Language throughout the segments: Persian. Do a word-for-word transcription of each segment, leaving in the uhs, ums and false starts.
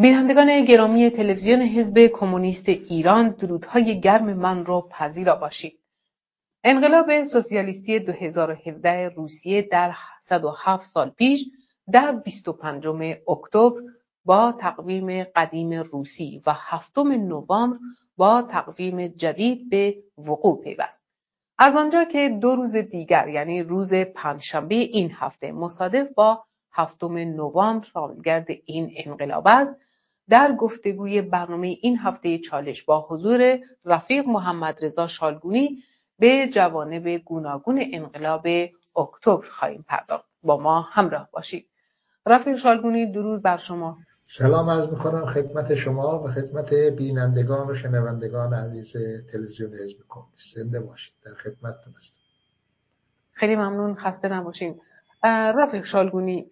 بینندگان گرامی تلویزیون حزب کمونیست ایران، درودهای گرم من را پذیرا باشید. انقلاب سوسیالیستی دو هزار و هفده روسیه در صد و هفت سال پیش در بیست و پنجم اکتبر با تقویم قدیم روسی و هفتم نوامبر با تقویم جدید به وقوع پیوست. از آنجا که دو روز دیگر یعنی روز پنجشنبه این هفته مصادف با هفتم نوامبر سالگرد این انقلاب است، در گفتگوی برنامه این هفته چالش با حضور رفیق محمد رضا شالگونی به جوانب گوناگون انقلاب اکتبر خواهیم پرداخت. با ما همراه باشید. رفیق شالگونی، درود بر شما. سلام عرض میکنم خدمت شما و خدمت بینندگان و شنوندگان عزیز تلویزیون حزب کمونیست. زنده باشید. در خدمتتون هستم. خیلی ممنون، خسته نباشید. رفیق شالگونی،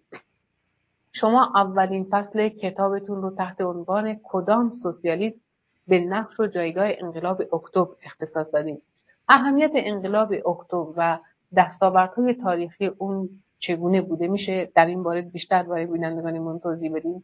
شما اولین فصل کتابتون رو تحت عنوان کدام سوسیالیسم به نقش و جایگاه انقلاب اکتبر اختصاص دادید. اهمیت انقلاب اکتبر و دستاوردهای تاریخی اون چگونه بوده؟ میشه در این باره بیشتر برای بینندگانمون توضیح بدید؟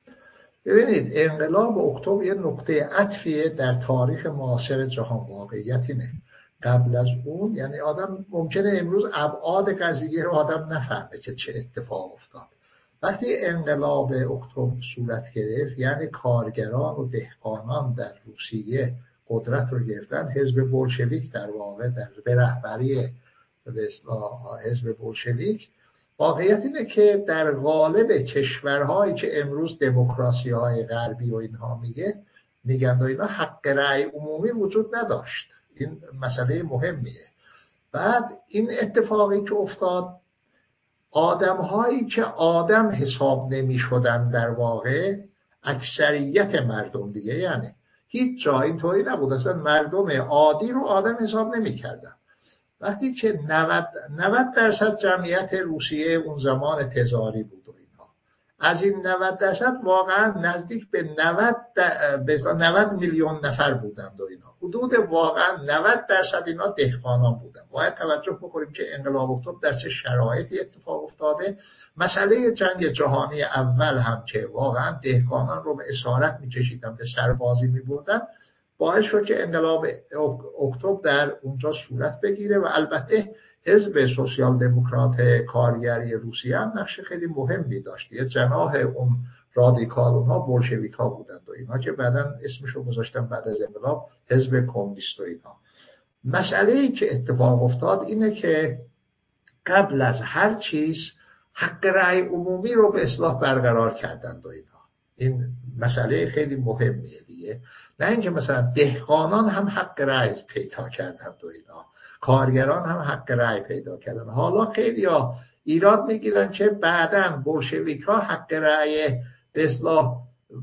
ببینید، انقلاب اکتبر یه نقطه عطفیه در تاریخ معاصر جهان. واقعیت اینه قبل از اون یعنی آدم ممکنه امروز ابعاد قضیه رو آدم نفهمه که چه اتفاق افتاد. وقتی انقلاب اکتبر صورت گرفت یعنی کارگران و دهقانان در روسیه قدرت رو گرفتن، حزب بولشویک در واقع در به رهبری به اصطلاح حزب بولشویک، واقعیت اینه که در غالب کشورهایی که امروز دموکراسی های غربی و اینها میگه میگن و اینا حق رأی عمومی وجود نداشت. این مسئله مهمیه. بعد این اتفاقی که افتاد، آدم هایی که آدم حساب نمی شدن در واقع اکثریت مردم دیگه، یعنی هیچ جا اینطوری نبود اصلا مردم عادی رو آدم حساب نمی کردن. وقتی که نود درصد جمعیت روسیه اون زمان تزاری بود و اینها، از این نود درصد واقعا نزدیک به نود به نود میلیون نفر بودند و اینا، حدود واقعا نود درصد اینا دهقانان بودند. باید توجه بکنیم که انقلاب اکتبر در چه شرایطی اتفاق افتاده. مسئله جنگ جهانی اول هم که واقعا دهقانان رو به اسارت می‌کشیدن، به سربازی می‌بردن، باعث شد که انقلاب اکتبر در اونجا صورت بگیره. و البته حزب سوسیال دموکرات کارگری روسیه هم نقش خیلی مهمی داشت. یه جناح اون رادیکال اونها بولشویک ها بودند و اینا که بعداً اسمشو گذاشتن بعد از انقلاب حزب کمونیست و اینا. مسئله‌ای که اتفاق افتاد اینه که قبل از هر چیز حق رأی عمومی رو به اصلاح برقرار کردند و اینا. این مسئله خیلی مهمیه دیگه. نه اینکه مثلا دهقانان هم حق رأی پیدا کردند و اینا، کارگران هم حق رأی پیدا کردن. حالا خیلی ها ایراد میگیرن که بعداً بولشویک ها حق رأی به اصلاح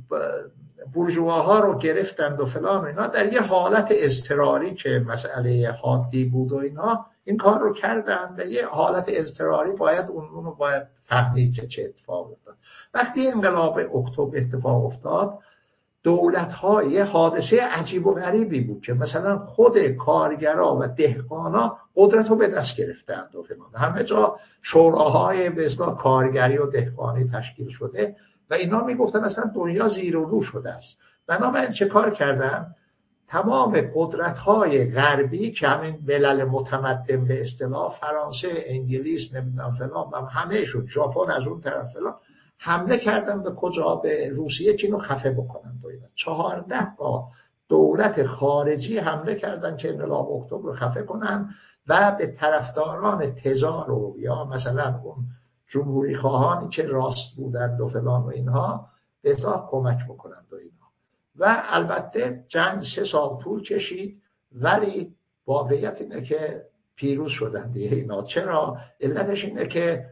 بورژواها رو گرفتند و فلان و اینا. در یه حالت اضطراری که مسئله حادی بود و اینا این کار رو کردند. در یه حالت اضطراری باید اون رو باید فهمید که چه اتفاق افتاد. وقتی انقلاب اکتبر اتفاق افتاد، دولت‌ها یه حادثه عجیب و غریبی بود که مثلا خود کارگرا و دهقانا قدرت رو به دست گرفتند و فلان. همه جا شوراهای به اصطلاح کارگری و دهقانی تشکیل شده و اینا میگفتن اصلا دنیا زیر و رو شده است. بنابراین چه کار کردن؟ تمام قدرت‌های غربی که همین ملل متمدن به اصطلاح فرانسه، انگلیس، نمیدونم فلان، همه‌شون، ژاپن از اون طرف فلان، حمله کردن به کجا؟ به روسیه که اینو خفه بکنن و اینا. چهارده تا دولت خارجی حمله کردن که انقلاب اکتبر رو خفه کنن و به طرفداران تزار و یا مثلا اون جمهوری خواهانی که راست بودند و فلان و اینها به اصلاح کمک بکنند و اینا. و البته جنگ سه سال طول کشید ولی واقعیت اینه که پیروز شدن دیگه اینا. چرا؟ علتش اینه که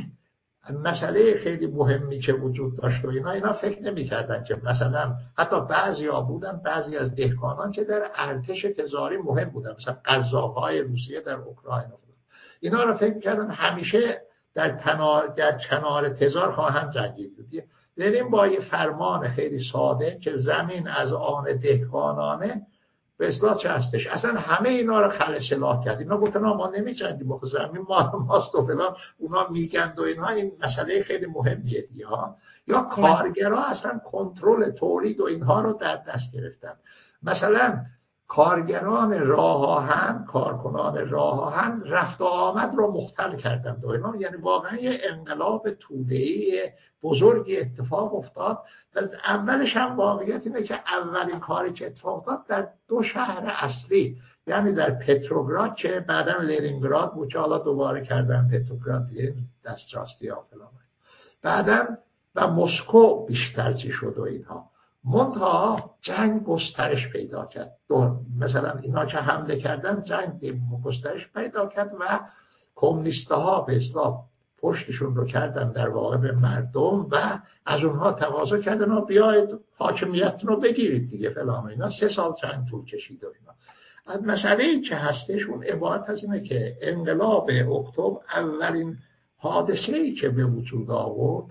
مسئله خیلی مهمی که وجود داشت و اینا اینا فکر نمی‌کردن که مثلا حتی بعضیا بودن، بعضی از دهقانان که در ارتش تزاری مهم بودن، مثلا قزاق‌های روسیه در اوکراین، اینا رو فکر می‌کردن همیشه در کنار در کنار تزار خواهند جنگید. لنین با یه فرمان خیلی ساده که زمین از آن دهقانانه به اصلاح چه هستش. اصلا همه اینا رو خل سلاح کرد. اینا گفتن ما نمی‌جنگیم با زمین ما ماست و فلان، اونا میگند و اینها. این مسئله خیلی مهمیه دیگه ها. یا کارگرها اصلا کنترل تولید و اینها رو در دست گرفتن. مثلا کارگران راه آهن، کارکنان راه آهن رفت و آمد رو مختل کردند و اینا. یعنی واقعا یه انقلاب توده‌ای بزرگی اتفاق افتاد. و اولش هم واقعیت اینه که اولین کاری که اتفاق افتاد در دو شهر اصلی، یعنی در پتروگراد که بعداً لنینگراد بود که حالا دوباره کردن پتروگراد دیگه دستراستی ها فلان، بعداً و مسکو بیشتر چی شد و اینها. منتها جنگ گسترش پیدا کرد. دو مثلا اینا که حمله کردن جنگ گسترش پیدا کرد و کمونیست‌ها به اصطلاح پشتشون رو کردن در واقع به مردم و از اونها تقاضا کردن و بیاید حاکمیتتون رو بگیرید دیگه فلان. اینا سه سال جنگ طول کشید و اینا. مسئله که هستش اون عبارت از اینه که انقلاب اکتبر اولین حادثه‌ای که به وجود آورد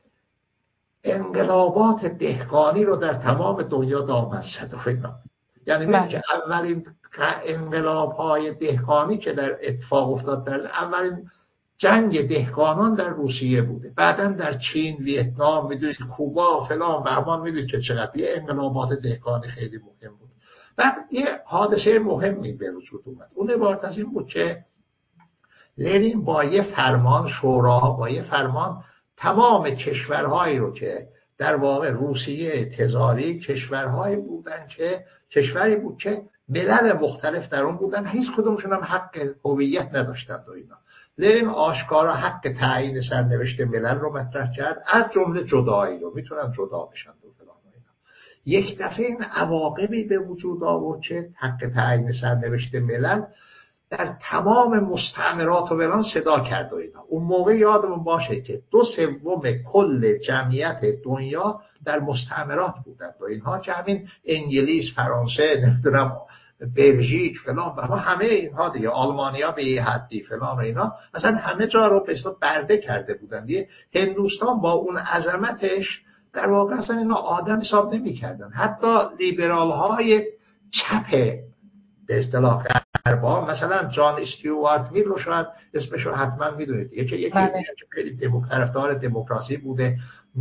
انقلابات دهقانی رو در تمام دنیا دامن زد و اینا. یعنی میگه که اولین انقلاب‌های دهقانی که در اتفاق افتاد، در اولین جنگ دهقانان در روسیه بوده، بعداً در چین، ویتنام، میدونید کوبا فلان بهمان، میدونید که چقدر یه انقلابات دهقانی خیلی مهم بود. بعد یه حادثه مهمی به وجود اومد. اون عبارت از این بود که لنین با یه فرمان، شوراها با یه فرمان تمام کشورهایی رو که در واقع روسیه تزاری کشورهایی بودن که کشوری بود که ملل مختلف در اون بودن، هیچ کدومشون هم حق هویت نداشتند و اینا. لنین آشکارا حق تعیین سرنوشت ملل رو مطرح کرد، از جمله جدایی رو، میتونن جدا بشن و فلان و اینا. یک دفعه این عواقبی به وجود آورد که حق تعیین سرنوشت ملل در تمام مستعمرات و فلان صدا کرد و اینا. اون موقع یادمون باشه که دو سوم کل جمعیت دنیا در مستعمرات بودند و اینها که همین انگلیس، فرانسه، نمیدونم بلژیک فلان و همه اینها دیگه، آلمانیا به یه حدی فلان و اینا، اصلا همه جا رو به اصطلاح برده کرده بودند. دیگه هندوستان با اون عظمتش در واقع اصلا اینا آدم حساب نمی‌کردن. حتی لیبرال های چپ به اصطلاح غربا، مثلا جان استیوارت میل رو شاید اسمش رو حتما میدونید، یکی یکی خیلی طرفدار دموکراسی بوده،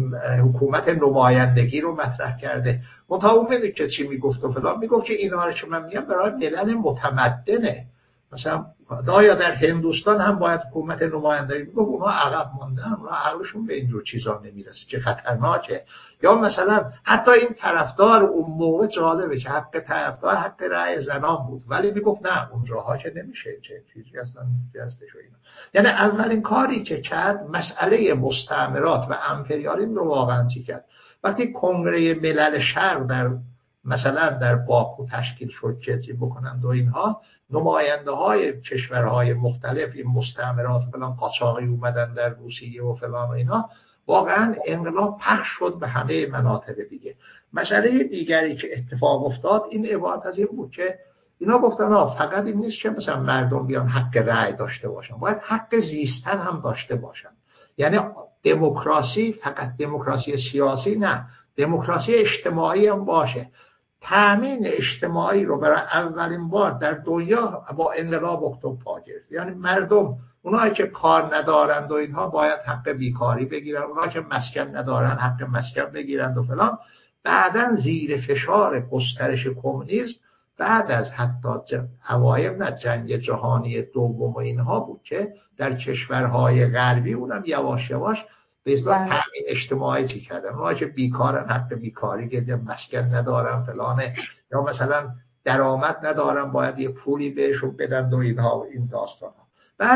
حکومت نمایندگی رو مطرح کرده. منتها اون میدونید که چی میگفت و فلان، میگفت که اینا رو که من میگم برای ملل متمدنه. مثلا دایا در هندوستان هم باید حکومت نمایندگی، میگفت اونها عقب ماندن، اونها عقلشون به اینجور چیزا نمیرسه، چه خطرناکه. یا مثلا حتی این طرفدار اون موقع جالبه که حق طرفدار حق رأی زنان بود، ولی میگفت نه اونجاها که نمیشه، چه چیزی اصلا هستش و اینا. یعنی اولین کاری که کرد مسئله مستعمرات و امپریالیسم رو واقعا چی کرد. وقتی کنگره ملل شرق در مثلا در باکو تشکیل شد که چی بکنند و اینها، نماینده های کشورهای مختلف این مستعمرات فلان قاچاقی اومدن در روسیه و فلان و اینا، واقعا انقلاب پخش شد به همه مناطق دیگه. مسئله دیگری که اتفاق افتاد این عبارت از این بود که اینا گفتن آه فقط این نیست که مثلا مردم بیان حق رأی داشته باشن، باید حق زیستن هم داشته باشن. یعنی دموکراسی فقط دموکراسی سیاسی نه، دموکراسی اجتماعی هم باشه. تامین اجتماعی رو برای اولین بار در دنیا با انقلاب اکتبر پا گرفت. یعنی مردم، اونایی که کار ندارند و اینها باید حق بیکاری بگیرن، اونایی که مسکن ندارن حق مسکن بگیرند و فلان. بعدن زیر فشار گسترش کمونیسم بعد از حتی اوایل نه جنگ جهانی دوم و اینها بود که در کشورهای غربی اونم یواش یواش به اصطلاح تامین اجتماعی چی کردن. اونها که بیکارن حق بیکاری گرفتن، مسکن ندارن فلانه، یا مثلا درآمد ندارن باید یه پولی بهشون بدن و اینها این داستان ها. بعد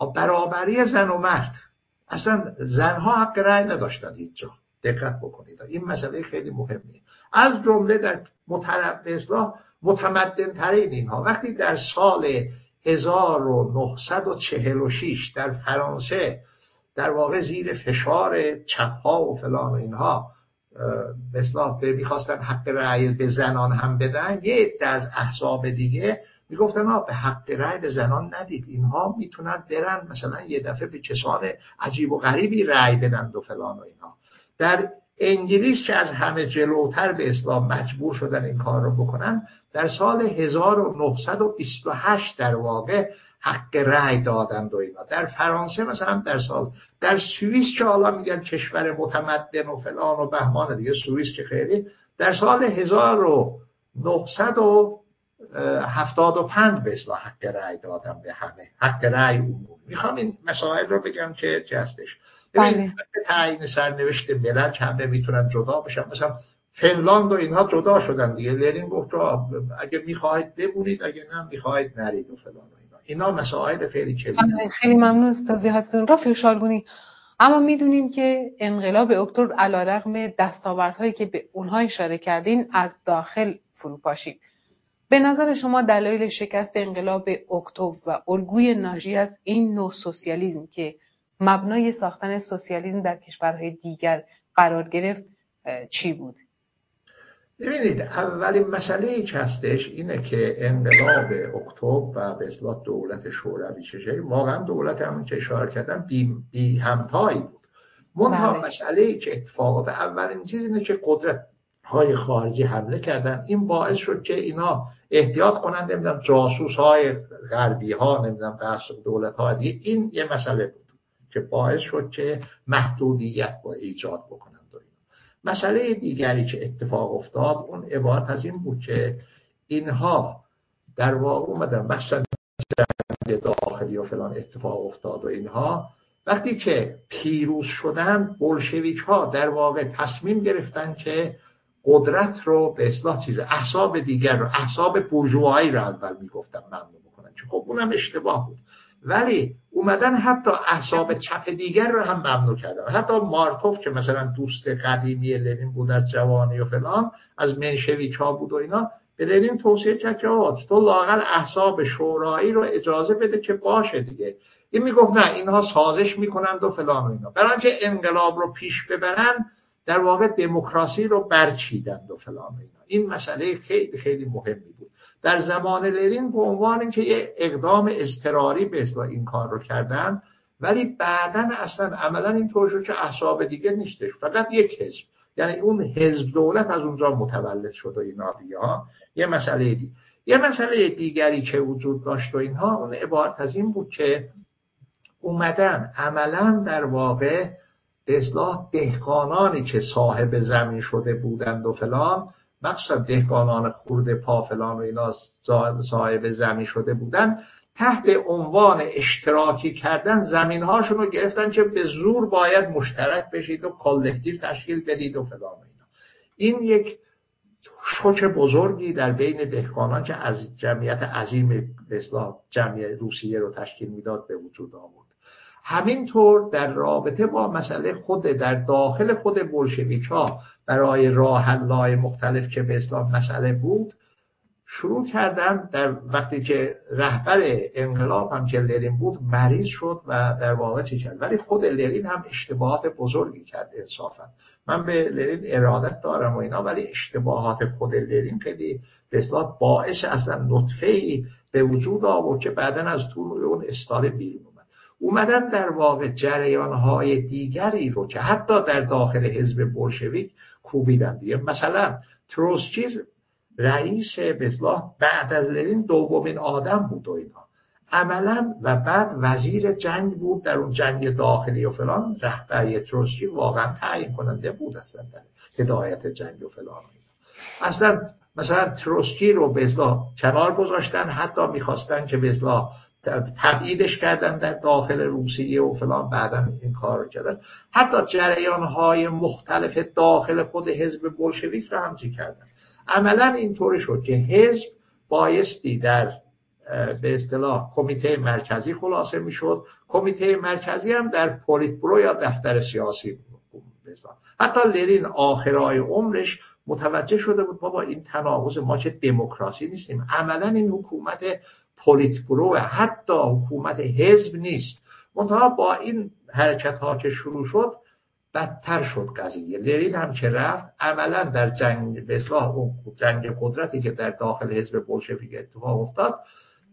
برابری زن و مرد، اصلا زنها حق رأی نداشتن اینجا، دقت بکنید این مسئله خیلی مهمه. از جمله در مترب به اصطلاح متمدن ترین اینها وقتی در سال هزار و نهصد و چهل و شش در فرانسه در واقع زیر فشار چپ‌ها و فلان و اینها به اصطلاح می‌خواستن حق رأی به زنان هم بدن، یه عده از احزاب دیگه میگفتن ها به حق رأی به زنان ندید، اینها میتونن برن مثلا یه دفعه به کسان عجیب و غریبی رأی بدن و فلان و اینها. در انگلیس که از همه جلوتر به اصطلاح مجبور شدن این کار رو بکنن، در سال هزار و نهصد و بیست و هشت در واقع حق رأی دادند و اینا. در فرانسه مثلا در سال، در سوئیس که حالا میگن کشور متمدن و فلان و بهمان دیگه، سوئیس که خیلی، در سال هزار و نهصد و هفتاد و پنج به اصطلاح حق رأی دادن به همه، حق رأی عمومی. میخوام این مسائل رو بگم که چه هستش. ببین تعیین سرنوشت ملل همه میتونن جدا بشن، مثلا فنلاند و اینها جدا شدن دیگه. لنین گفت اگه میخواهید بمونید، اگه نه میخواهید نرید و فلان و اینا. اینا مسائل خیلی کلیدی. خیلی ممنون از توضیحاتتون رفیق شالگونی. اما میدونیم که انقلاب اکتبر علیرغم دستاوردهایی که به اونها اشاره کردین از داخل فروپاشید. به نظر شما دلایل شکست انقلاب اکتبر و الگوی ناشی از این نوع سوسیالیسم که مبنای ساختن سوسیالیسم در کشورهای دیگر قرار گرفت چی بود؟ ببینید، اولین مسئله که هستش اینه که انقلاب اکتبر و به اصطلاح دولت شوروی چشایی واقعا دولت همون که اشاره کردم بی, بی همتایی بود. منتها مسئله که اتفاقات، اولین چیز اینه که قدرت های خارجی حمله کردن. این باعث شد که اینا احتیاط کنند، نمیدونم جاسوس های غربی ها، نمیدونم بحث دولت ها دیگه. این یه مسئله بود که باعث شد که محدودیت با ایجاد بکنند. مسئله دیگری که اتفاق افتاد اون عبارت از این بود که اینها در واقع اومدن مثلا جنگ داخلی و فلان اتفاق افتاد و اینها، وقتی که پیروز شدن بولشویک ها در واقع تصمیم گرفتن که قدرت رو به اصطلاح چیز احزاب دیگر رو، احزاب بورژوایی رو اول میگفتن ممنوع بکنن، چون خب اونم اشتباه بود، ولی اومدن حتی احزاب چپ دیگر رو هم ممنوع کردن. حتی مارکوف که مثلا دوست قدیمی لنین بود از جوانی و فلان، از منشویک ها بود و اینا، به لنین توصیه کرد که تو لااقل احزاب شورایی رو اجازه بده که باشه دیگه. این میگفت نه، اینها سازش میکنند و فلان و اینا. برای اینکه انقلاب رو پیش ببرن در واقع دموکراسی رو برچیدند و فلان و اینا. این مسئله خیلی خیلی مهمی بود. در زمان لنین به عنوان اینکه یه اقدام اضطراری به اصطلاح این کار رو کردن، ولی بعداً اصلا عملاً اینطور شد که احزاب دیگه نیستش، فقط یک حزب، یعنی اون حزب دولت از اونجا متولد شد و اینا دیگه ها. یه مسئله دی. یه مسئله دیگری که وجود داشت و اینها اون عبارت از این بود که اومدن عملاً در واقع به اصطلاح دهقانانی که صاحب زمین شده بودند و فلان، مخصوصا دهقانان خورده پا فلان و اینا صاحب زمین شده بودن، تحت عنوان اشتراکی کردن زمین هاشون رو گرفتن که به زور باید مشترک بشید و کالکتیو تشکیل بدید و فلان و اینا. این یک شوک بزرگی در بین دهقانان که از جمعیت عظیم به اصطلاح جمعیت روسیه رو تشکیل میداد به وجود آورد. همینطور در رابطه با مسئله خود در داخل خود بولشویک ها برای راه حل‌های مختلف که به اصطلاح مسئله بود، شروع کردن در وقتی که رهبر انقلاب هم که لنین بود مریض شد و در واقع چی کرد، ولی خود لنین هم اشتباهات بزرگی کرد انصافا. من به لنین ارادت دارم و اینا، ولی اشتباهات خود لنین خیلی به اصطلاح باعث اصلا نطفه‌ای به وجود آورد که بعداً از طول اون استالین بیرون اومد. اومدن در واقع جریان‌های دیگری رو که حتی در داخل حزب بولشویک کوبیدن دیگه. مثلا تروتسکی رئیس به اصطلاح بعد از لنین دومین آدم بود و اینا عملا، و بعد وزیر جنگ بود در اون جنگ داخلی و فلان. رهبری تروتسکی واقعا تعیین کننده بود اصلا در هدایت جنگ و فلان و اینا. اصلا مثلا تروتسکی رو به اصطلاح کنار گذاشتن، حتی میخواستن که به اصطلاح تبعیدش کردن در داخل روسیه و فلان، بعداً این کار رو کردن. حتی جریان‌های مختلف داخل خود حزب بولشویک رو هم چی کردن. عملاً اینطوری شد که حزب بایستی در به اصطلاح کمیته مرکزی خلاصه میشد، کمیته مرکزی هم در پولیتبرو یا دفتر سیاسی بود. حتی لنین آخرای عمرش متوجه شده بود بابا این تناقض، ما چه دموکراسی نیستیم، عملاً این حکومت پولیتبرو، حتی حکومت حزب نیست. منتها با این حرکت ها که شروع شد بدتر شد قضیه. لنین هم که رفت عملا در جنگ به اصطلاح اون جنگ قدرتی که در داخل حزب بولشویک اتفاق افتاد،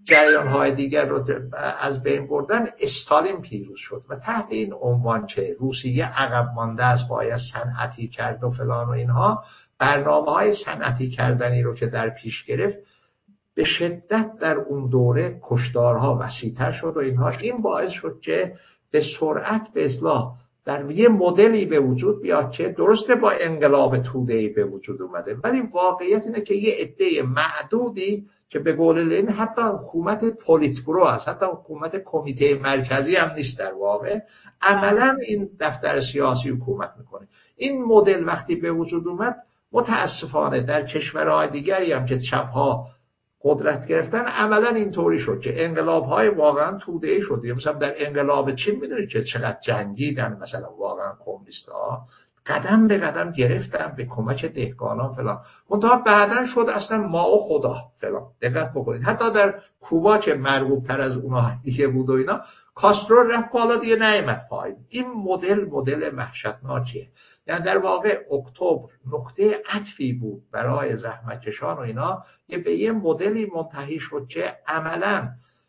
جریان های دیگر رو از بین بردن، استالین پیروز شد و تحت این عنوان که روسیه عقب مانده است، باید صنعتی کرد و فلان و اینها، برنامه های صنعتی کردنی رو که در پیش گرفت به شدت در اون دوره کشتارها وسیع‌تر شد و اینها. این باعث شد که به سرعت به اصلاح در یه مدلی به وجود بیاد که درسته با انقلاب توده‌ای به وجود اومده، ولی واقعیت اینه که یه عده معدودی که به قول لنین حتی حکومت پولیتبرو است، حتی حکومت کمیته مرکزی هم نیست، در واقع عملا این دفتر سیاسی حکومت میکنه. این مدل وقتی به وجود اومد، متاسفانه در کشورهای دیگری هم که چپ‌ها قدرت گرفتن، عملا اینطوری شد که انقلاب‌های واقعا توده‌ای شد. مثلا در انقلاب چین میدونید که چقدر جنگیدن، مثلا واقعا کمونیست‌ها قدم به قدم گرفتن به کمک دهقانان فلان، منتها بعدن شد اصلا ما و خدا فلان. دقت بکنید حتی در کوبا که مرغوب تر از اونها دیگه بود و اینا، کاسترو رفت بالا دیگه نیامد پایین. این مدل مدل وحشتناکیه. یعنی در واقع اکتبر نقطه عطفی بود برای زحمتکشان و اینا، یه به یه مدلی منتهی شد که عملا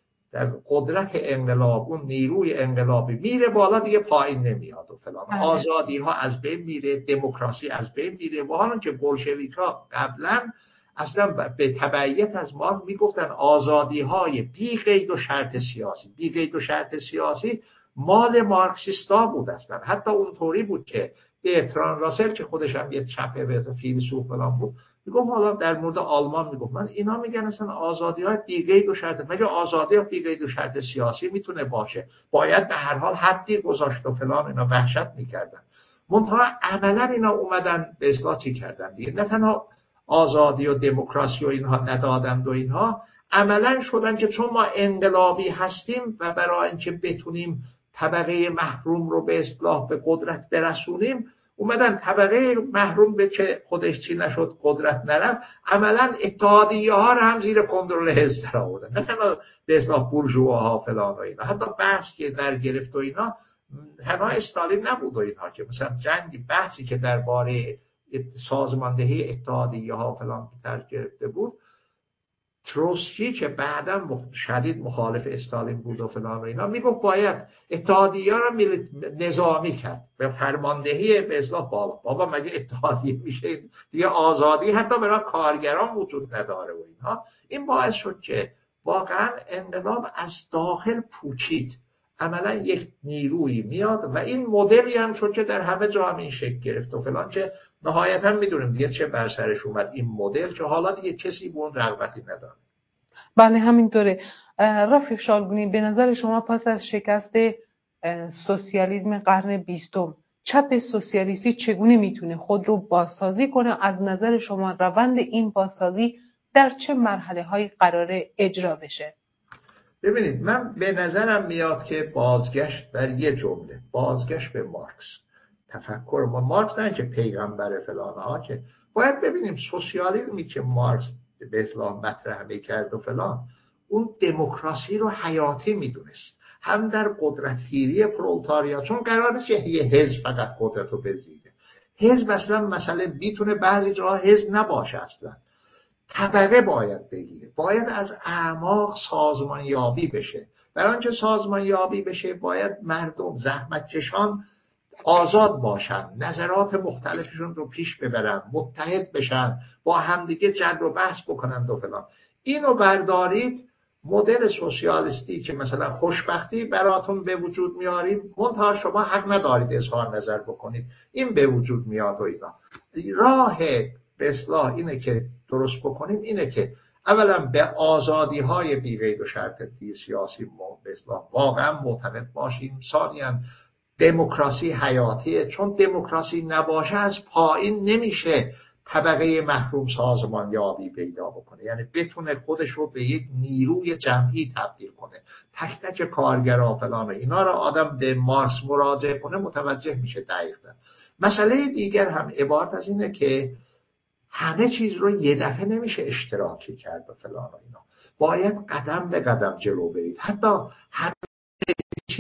در قدرت انقلاب، اون نیروی انقلابی میره بالا دیگه پایین نمیاد و فلان، آزادی ها از بین میره، دموکراسی از بین میره. و حالا که بولشویک ها قبلا اصلا به تبعیت از ما میگفتن آزادی های بی قید و شرط سیاسی، بی قید و شرط سیاسی مال مارکسیستا بود اصلا. حتی اونطوری بود که برتراند راسل که خودش هم یه چپه به فیلسوف فلان بود، میگم حالا در مورد آلمان میگم من اینا میگن اصلا آزادی های بی قید و شرط، مگه آزادی ها بی قید و شرط سیاسی میتونه باشه؟ باید به هر حال حدی گذاشت و فلان. اینا وحشت میکردن. منتها عملا اینا اومدن به اصلاح چی کردن دیگه؟ نه تنها آزادی و دموکراسی و اینها ندادند و اینها، عملا شدن که چون ما انقلابی هستیم و برای اینکه بتونیم طبقه محروم رو به اصلاح به قدرت برسونیم، اومدن طبقه محروم به که خودش چی نشد، قدرت نرفت، عملا اتحادیه ها رو هم زیر کنترل حزب در آوردن. نه تنها به اصلاح بورژواها فلان و اینا، حتی بحث که در گرفت و اینا تنها استالین نبود و اینها، که مثلا جنگی بحثی که درباره سازماندهی اتحادیه ها فلان در گرفته بود، تروتسکی که بعدا شدید مخالف استالین بود و فلان و اینا، میگفت باید اتحادیه را نظامی کرد به فرماندهی به اصلاح بالا. بابا مگه اتحادیه میشه دیگه آزادی حتی برای کارگران وجود نداره و اینها. این باعث شد که واقعا انقلاب از داخل پوچید. عملا یک نیروی میاد و این مدلی هم شد که در همه جا هم این شکل گرفت و فلان، که نهایتا میدونیم دیگه چه بر سرش اومد این مدل، که حالا دیگه کسی به اون رغبتی نداره. بله همینطوره. رفیق شالگونی، به نظر شما پس از شکست سوسیالیسم قرن بیستم، چپ سوسیالیستی چگونه میتونه خود رو بازسازی کنه؟ از نظر شما روند این بازسازی در چه مرحله های قراره اجرا بشه؟ ببینید من به نظرم میاد که بازگشت در یه جمله، بازگشت به مارکس. تفکر ما مارکس نه که پیغمبر فلان ها، که باید ببینیم سوسیالیسمی که مارکس به اصطلاح مطرح میکرد و فلان، اون دموکراسی رو حیاتی میدونست، هم در قدرتگیری پرولتاریا، چون قرار نیست یه حزب فقط قدرت رو بزیده. حزب اصلا مسئله میتونه بعضی جاها حزب نباشه، اصلا طبقه باید بگیره، باید از اعماق سازمان یابی بشه. برای آنکه سازمان یابی بشه باید مردم زحمتکشان آزاد باشن، نظرات مختلفشون رو پیش ببرن، متحد بشن، با همدیگه جر و بحث بکنن و فلان. اینو بردارید، مدل سوسیالیستی که مثلا خوشبختی براتون به وجود میاریم، منتها شما حق ندارید اظهار نظر بکنید، این به وجود میاد و اینا. راه به اصلاح اینه که درست بکنیم اینه که اولا به آزادی های بی قید و شرط سیاسی به اصلاح واقعا معتقد باشیم. ثانیاً دموکراسی حیاتیه، چون دموکراسی نباشه از پایین نمیشه طبقه محروم سازمان یابی پیدا بکنه، یعنی بتونه خودش رو به یک نیروی جمعی تبدیل کنه. تک تک کارگرها فلان اینا رو آدم به مارکس مراجعه کنه متوجه میشه دقیقاً. مسئله دیگر هم عبارت از اینه که همه چیز رو یه دفعه نمیشه اشتراکی کرد و فلان و اینا، باید قدم به قدم جلو برید. حتی همه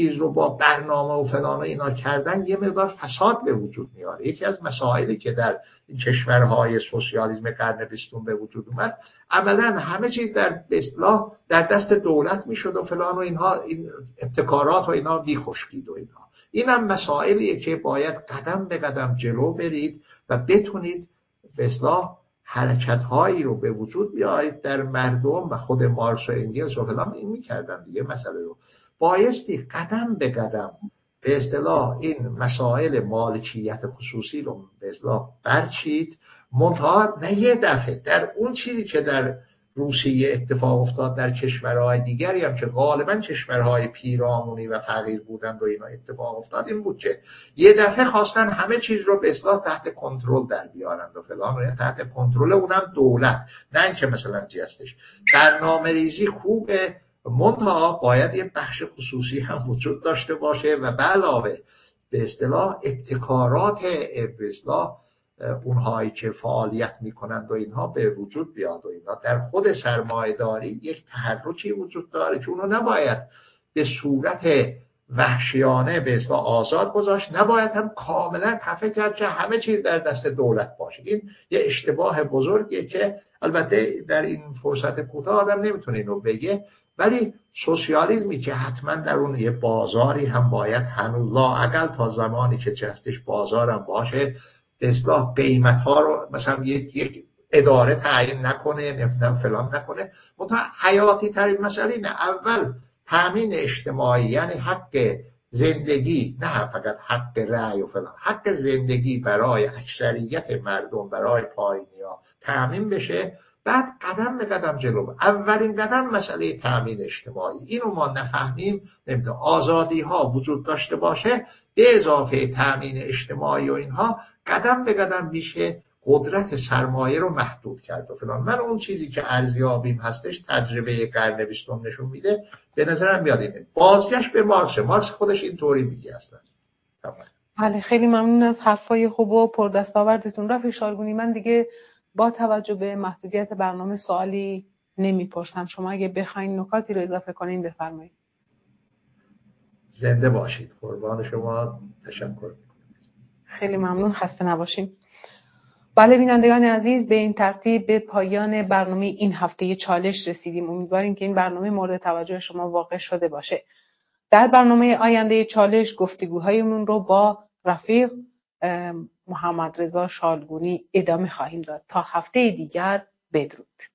چیز رو با برنامه و فلان و اینا کردن یه مقدار فساد به وجود میاره. یکی از مسائلی که در این کشورهای سوسیالیسم قرن بیستم به وجود اومد، عملا همه چیز در به اصطلاح در دست دولت میشد و فلان و اینها، این ابتکارات و اینا میخشکید و اینها. اینم مسائلیه که باید قدم به قدم جلو برید و بتونید به اصطلاح حرکت‌هایی رو به وجود بیارید در مردم. و خود مارکس و انگلس و فلان این می‌کردن دیگه. مسئله رو بایستی قدم به قدم به اصطلاح این مسائل مالکیت خصوصی رو به اصطلاح برچید، منتها نه یه دفعه در اون چیزی که در روسیه اتفاق افتاد در کشورهای دیگری هم که غالبا کشورهای پیرامونی و فقیر بودند و اینا اتفاق افتاد، این بود که یه دفعه خواستن همه چیز رو به اصطلاح تحت کنترل در بیارند و فلان، و تحت کنترل اونم دولت، نه اینکه مثلا چی هستش. برنامه‌ریزی خوبه، منتها باید یه بخش خصوصی هم وجود داشته باشه و به علاوه به اصطلاح ابتکارات به اصطلاح اونهایی که فعالیت میکنند و اینها به وجود بیاد و اینها. در خود سرمایه‌داری یک تحرکی وجود داره که اونو نباید به صورت وحشیانه به اصطلاح آزاد گذاشت، نباید هم کاملا خفه کرد که همه چیز در دست دولت باشه. این یه اشتباه بزرگیه که البته در این فرصت کوتاه آدم نمیتونه اینو بگه، ولی سوسیالیسمی که حتما در اون یه بازاری هم باید هنوز لااقل تا زمانی که هستش بازارم باشه، به اصطلاح قیمت ها رو مثلا یک یک اداره تعیین نکنه، نمیدونم فلان نکنه. منتها حیاتی ترین مسئله اینه اول تامین اجتماعی، یعنی حق زندگی، نه فقط حق رأی و فلان، حق زندگی برای اکثریت مردم، برای پایینی‌ها تامین بشه. بعد قدم به قدم جلو. اولین قدم مسئله تامین اجتماعی. اینو ما نفهمیم، نمیدونم آزادی ها وجود داشته باشه به اضافه تامین اجتماعی و اینها، قدم به قدم میشه قدرت سرمایه رو محدود کرد و فلان. من اون چیزی که ارزیابیم هستش تجربه قرن بیستم نشون میده، به نظرم میاد اینه. بازگشت به مارکس، مارکس خودش اینطوری میگه اصلا. بله، خیلی ممنون از حرفای خوب و پردستاوردتون. رفیق شارگونی، من دیگه با توجه به محدودیت برنامه سوالی نمیپرسم. شما اگه بخواین نکاتی رو اضافه کنین بفرمایید. زنده باشید. قربان شما. تشکر. خیلی ممنون. خسته نباشین. بله بینندگان عزیز، به این ترتیب به پایان برنامه این هفته چالش رسیدیم. امیدواریم که این برنامه مورد توجه شما واقع شده باشه. در برنامه آینده چالش گفتگوهایمون رو با رفیق محمد رضا شالگونی ادامه خواهیم داد. تا هفته دیگر، بدرود.